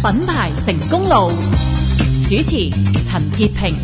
品牌成功路，主持陳潔平。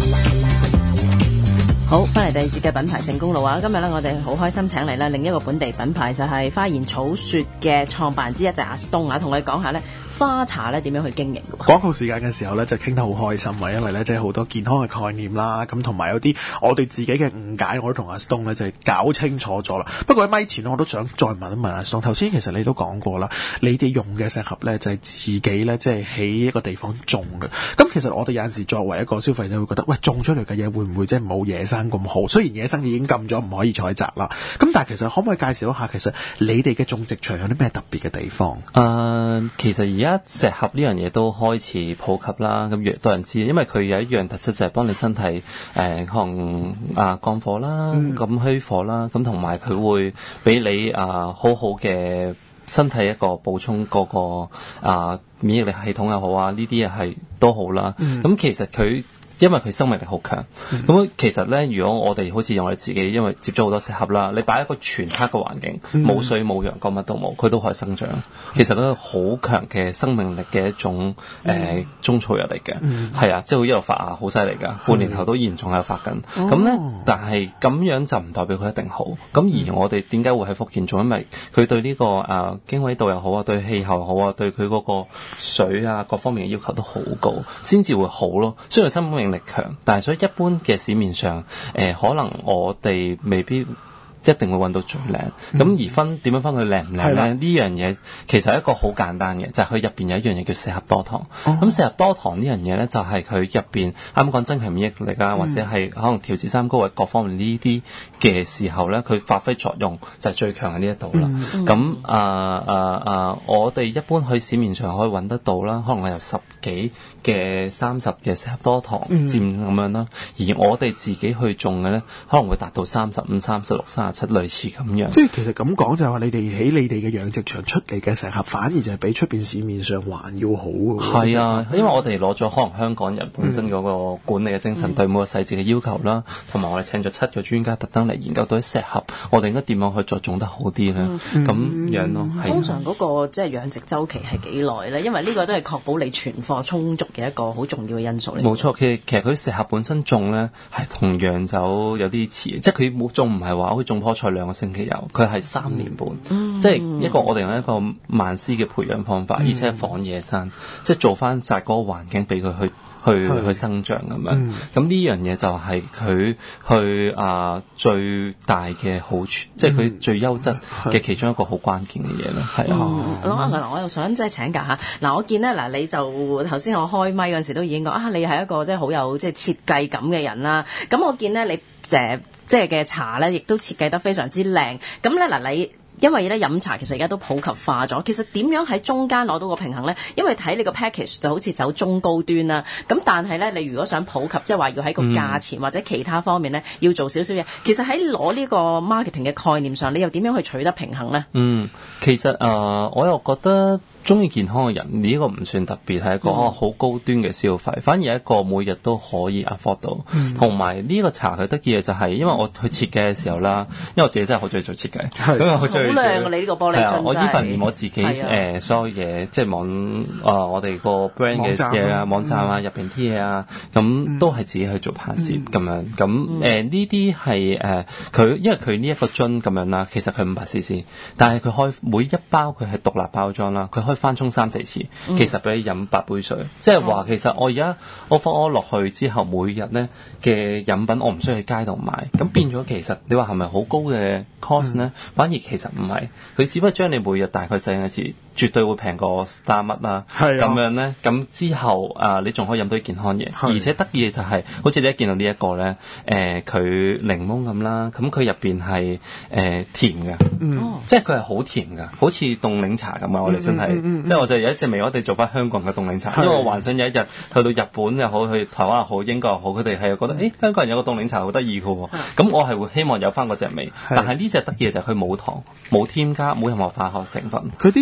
好，翻嚟第二節嘅品牌成功路啊！今日咧，我哋好開心請嚟咧另一個本地品牌，就係花言草雪嘅創辦之一，就係阿東啊，同我哋講下咧花茶咧點樣去經營嘅。 廣告時間嘅時候咧，就傾得好開心啊！因為咧，即係好多健康嘅概念啦，咁同埋有啲我哋自己嘅誤解，我都同阿東咧就係搞清楚咗啦。不過喺咪前咧，我都想再問一問阿東。頭先其實你都講過啦，你哋用嘅石斛咧就係自己咧即係喺一個地方種嘅。咁其實我哋有陣時作為一個消費者會覺得，喂，種出嚟嘅嘢會唔會即係冇野生咁好？雖然野生已經禁咗唔可以採摘啦，咁但係其實可唔可以介紹一下，其實你哋嘅種植場有啲咩特別嘅地方？ 其實而家石斛呢樣嘢都開始普及啦，咁越多人知，因為佢有一樣特質就係幫你身體可能降火啦，咁虛火啦，咁同埋佢會俾你好好嘅身體一個補充嗰個免疫力系統又好啊，呢啲嘢係都好啦。咁其實佢因為佢生命力好強，咁其實咧，如果我哋好似我哋自己，因為接咗好多石斛啦，你擺一個全黑嘅環境，冇水冇陽光乜都冇，佢都可以生長。其實都係好強嘅生命力嘅一種中草藥嚟嘅，係啊，即係一路發芽好犀利㗎，半年頭都嚴重喺度發緊。咁咧，但係咁樣就唔代表佢一定好。咁而我哋點解會喺福建種？因為佢對呢個經緯度又好啊，對氣候又好啊，對佢嗰個水啊各方面嘅要求都好高，先至會好咯。雖然生命力強，但係所以一般嘅市面上，可能我哋未必一定會揾到最靚。咁而分點樣分佢靚唔靚咧？呢樣嘢其實係一個好簡單嘅，就係佢入邊有一樣嘢叫石斛多糖。咁石斛多糖呢樣嘢咧，就係佢入邊啱講增強免疫力啊，或者係可能調節三高或各方面呢啲嘅時候咧，佢發揮作用就係最強喺呢一度啦。咁我哋一般去市面上可以揾得到啦，可能係由10幾嘅30嘅石斛多糖佔咁樣啦。而我哋自己去種嘅咧，可能會達到35、36、37類似咁樣。 即係其實咁講就係話，你哋喺你哋嘅養殖場出嚟嘅石斛，反而就係比出邊市面上還要好嘅。 係啊，因為我哋攞咗可能香港人本身嗰個管理嘅精神，對每個細節嘅要求啦，同埋我哋請咗7個專家特登嚟研究到啲石斛，我哋應該點樣去再種得好啲咧？咁樣咯。 通常嗰個即係養殖週期係幾耐咧？因為呢個都係確保你存貨充足嘅一個好重要嘅因素嚟。 冇錯，其實佢石斛本身種咧係同洋酒有啲似，即係佢冇種唔係話好似種棵菜2個星期有，佢係3年半，即係一個我哋用一個慢絲嘅培養方法，而且防野生，即係做翻晒嗰個環境俾佢去生長咁樣。咁呢樣嘢就係佢去最大嘅好處，即係佢最優質嘅其中一個好關鍵嘅嘢咯。係啊。 我又想即係請教下嗱，我見咧嗱，你就頭先我開咪嗰陣時都已經講你係一個即係好有即係設計感嘅人啦。咁我見咧你即係嘅茶咧，亦都設計得非常之靚。咁咧嗱，你因為咧飲茶其實而家都普及化咗，其實點樣喺中間攞到個平衡咧？因為睇你個 package 就好似走中高端啦，咁但係咧你如果想普及，即係話要喺個價錢或者其他方面咧要做少少嘢，其實喺攞呢個 marketing 嘅概念上，你又點樣去取得平衡咧？ 其實我又覺得中意健康嘅人，呢個唔算特別係一個好高端嘅消費，反而係一個每日都可以 afford 到。同埋呢個茶佢得意嘅就係，因為我去設計嘅時候啦，因為我自己真係好中意做設計，咁啊好中意。好靚啊！你呢個玻璃樽真係。我依份連我自己所有嘢，即係我哋個 brand 嘅嘢啊，網站啊，入邊啲嘢啊，咁都係自己去做拍攝咁樣。咁呢啲係佢，因為佢呢一個樽咁樣啦，其實佢500cc，但係佢每一包佢係獨立包裝啦，佢可以翻沖3-4次，其實俾你飲8杯水，即係話其實我而家我放我落去之後，每日咧嘅飲品我唔需要去街度買，咁變咗其實你話係咪好高嘅 cost 咧？反而其實唔係，佢只不過將你每日大概使一次。絕對會平過 Starbucks 啦，咁樣咧，咁之後你仲可以飲到啲健康嘢，而且得意嘅就係，好似你一見到呢一個咧，佢檸檬咁啦，咁佢入邊係甜嘅，即係佢係好甜嘅，好似凍檸茶咁啊！我哋真係，即係我就有一隻味，我哋做翻香港嘅凍檸茶，因為我幻想有一日去到日本又好，去台灣又好，英國又好，佢哋係覺得香港人有個凍檸茶好得意嘅喎，咁我係會希望有翻嗰隻味，但係呢隻得意嘅就係佢冇糖、冇添加、冇任何化學成分， 佢啲甜味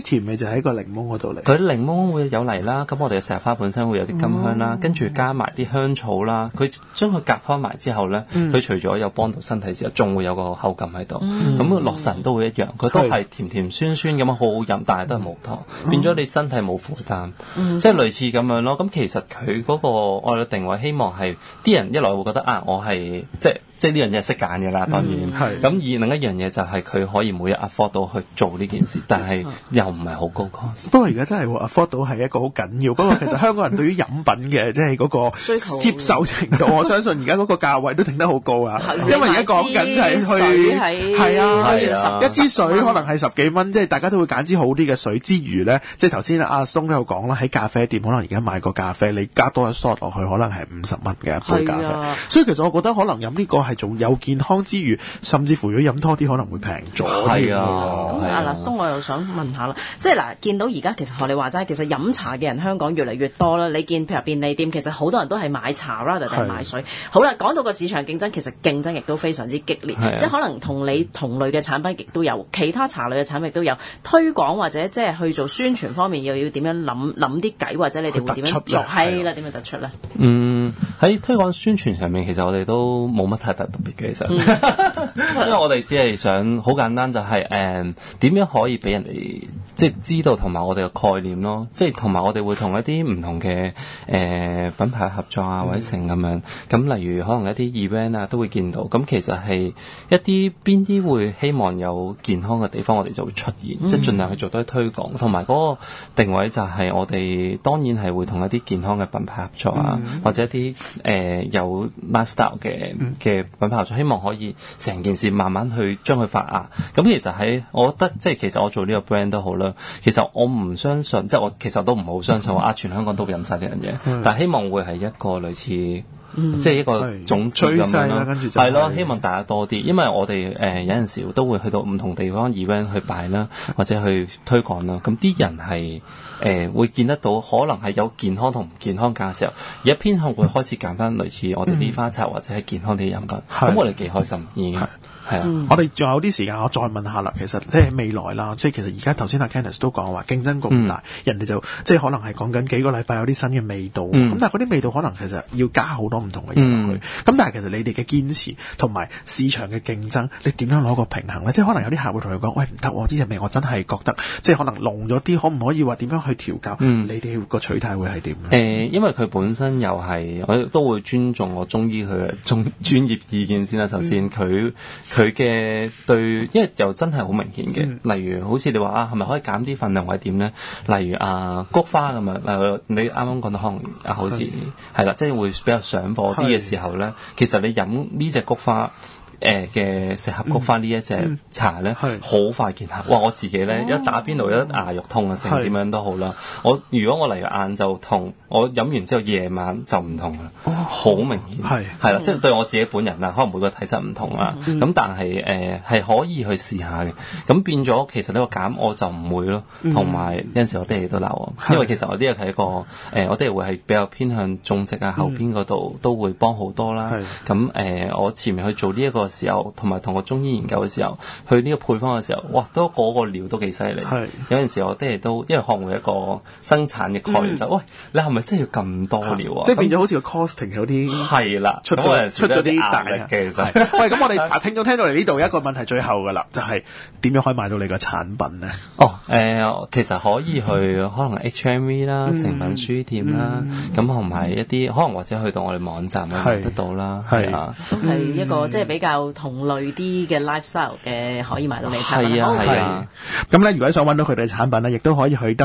就喺個檸檬嗰度嚟。 佢檸檬會有嚟啦，咁我哋嘅石花本身會有啲甘香啦，跟住加埋啲香草啦，佢將佢夾開埋之後咧，佢除咗有幫到身體之後，仲會有個口感喺度。咁落神都會一樣，佢都係甜甜酸酸咁樣好好飲，但係都係無糖，變咗你身體冇負擔，即係類似咁樣咯。咁其實佢嗰個我哋定位希望係啲人一來會覺得啊，我係即係呢樣嘢係識揀嘅啦，當然。咁而另一樣嘢就係佢可以每日 afford 到去做呢件事，但係又唔係好高 cost。 不過而家真係 afford 到係一個好緊要。不過其實香港人對於飲品嘅即係嗰個接受程度，我相信而家嗰個價位都定得好高啊。因為而家講緊就係去係啊，一支水可能係10幾蚊，即係大家都會揀支好啲嘅水之餘咧，即係頭先阿松都有講啦，喺咖啡店可能而家買個咖啡，你加多一 shot 落去，可能係50蚊嘅一杯咖啡。所以其實我覺得可能飲呢個係仲有健康之餘，甚至乎如果飲多啲可能會平咗。 係啊， 咁阿松我又想問下啦，即係嗱，見到而家其實學你話齋，其實飲茶嘅人香港越嚟越多啦。你見譬如便利店，其實好多人都係買茶 rather 定係買水。好啦，講到個市場競爭，其實競爭亦都非常之激烈，即係可能同你同類嘅產品亦都有，其他茶類嘅產品亦都有推廣或者即係去做宣傳方面，又要點樣諗啲計，或者你哋會點樣做？係啦，點樣突出咧？ 喺推廣宣傳上面，其實我哋都冇乜太大特別嘅，其實，因為我哋只係想好簡單，就係點樣可以俾人哋即係知道同埋我哋嘅概念咯，即係同埋我哋會同一啲唔同嘅品牌合作啊，或者成咁樣。咁例如可能一啲 event 啊，都會見到。咁其實係一啲邊啲會希望有健康嘅地方，我哋就會出現，即係盡量去做多啲推廣，同埋嗰個定位就係我哋當然係會同一啲健康嘅品牌合作啊，或者一啲有 lifestyle 嘅品牌合作，希望可以成件事慢慢去將佢發芽。咁其實我覺得即係其實我做呢個 brand 都好啦。其實我唔相信，即係我其實都唔好相信話全香港都會飲晒呢樣嘢，但係希望會係一個類似即係一個種子咁樣咯，係咯，希望大家多啲，因為我哋有陣時都會去到唔同地方 event 去擺啦，或者去推廣啦。咁啲人係會見得到，可能係有健康同唔健康價嘅時候，而家偏向會開始揀翻類似我哋啲花茶或者係健康啲飲品。咁我哋幾開心已經。係啊， 我哋仲有啲時間，我再問下啦。其實即係未來啦，即係其實而家頭先阿 Kenneth 都講話競爭咁大，人哋就即係可能係講緊幾個禮拜有啲新嘅味道。咁但係嗰啲味道可能其實要加好多唔同嘅嘢落去。咁但係其實你哋嘅堅持同埋市場嘅競爭，你點樣攞個平衡咧？即係可能有啲客會同你講：喂，唔得，我呢隻味我真係覺得即係可能濃咗啲，可唔可以話點樣去調教？你哋個取態會係點？ 因為佢本身又係我都會尊重我中醫佢嘅專業意見先啦。首先佢嘅對，因為又真係好明顯嘅。例如好似你話係咪可以減啲份量或者點咧？例如菊花咁樣，你啱啱講到可能好似係啦，即係會比較上火啲嘅時候咧，其實你飲呢隻菊花嘅食合菊花呢一隻茶咧，好快見效。哇！我自己咧一打邊爐一牙肉痛啊，成點樣都好啦。如果我例如晏晝痛，我飲完之後夜晚就唔痛啦，好明顯係啦，即係對我自己本人啦，可能每個體質唔同啦，咁但係係可以去試下嘅。咁變咗其實呢個減我就唔會咯，同埋有陣時我爹哋都鬧我，因為其實我呢個係一個我爹哋會係比較偏向種植啊，後邊嗰度都會幫好多啦。咁我前面去做呢一個時候，同埋同個中醫研究嘅時候，去呢個配方嘅時候，哇，都嗰個料都幾犀利。有陣時我爹哋都因為學會一個生產嘅概念，就喂，你係咪真係要咁多料啊？ 即係變咗好似個 costing 有啲係啦，出咗啲壓力嘅其實。 喂，咁我哋聽眾聽到嚟呢度一個問題最後㗎啦，就係點樣可以買到你個產品咧？ 其實可以去可能 HMV 啦、誠品書店啦，咁同埋一啲可能或者去到我哋網站買得到啦，係啊， 都係一個即係比較同類啲嘅 lifestyle 嘅可以買到你產品。 係啊。 咁咧，如果想揾到佢哋嘅產品咧，亦都可以去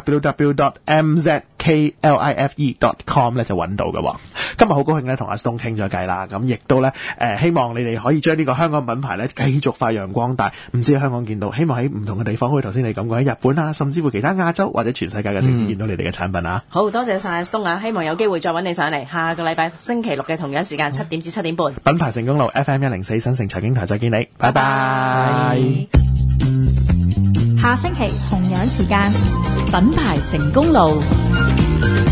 www.mzklife.com 咧就揾到嘅。今日好高興咧同阿 Stone 傾咗偈啦，咁亦都咧希望你哋可以將呢個香港品牌咧繼續發揚光大。唔知喺香港見到，希望喺唔同嘅地方，好似頭先你咁講喺日本啊，甚至乎其他亞洲或者全世界嘅城市見到你哋嘅產品啊。 好多謝晒 Stone 啊，希望有機會再揾你上嚟，下個禮拜星期六嘅同樣時間7點至7點半。 品牌成功路 FM104 新城財經台再見你，拜拜。 下星期同樣時間，品牌成功路。